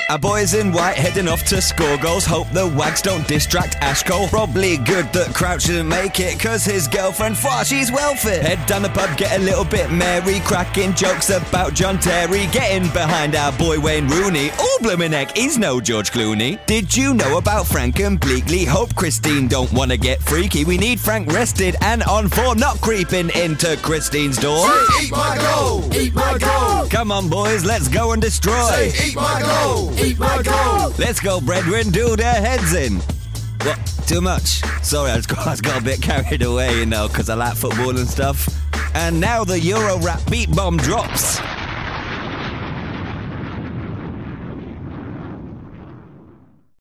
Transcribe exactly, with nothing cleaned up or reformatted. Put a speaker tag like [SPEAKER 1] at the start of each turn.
[SPEAKER 1] Our boys in white heading off to score goals. Hope the wags don't distract Ash Cole. Probably good that Crouch didn't make it, cause his girlfriend, far, she's well fit. Head down the pub, get a little bit merry, cracking jokes about John Terry, getting behind our boy Wayne Rooney. All blooming heck, he's no George Clooney. Did you know about Frank and Bleakley? Hope Christine don't wanna get freaky. We need Frank rested and on form, not creeping into Christine's door.
[SPEAKER 2] Say, eat my goal, eat my goal.
[SPEAKER 1] Come on boys, let's go and destroy.
[SPEAKER 2] Say, eat my goal, eat my goal.
[SPEAKER 1] Let's go, brethren, do their heads in. What? Too much? Sorry, I just got, I just got a bit carried away, you know, because I like football and stuff. And now the Euro rap beat bomb drops.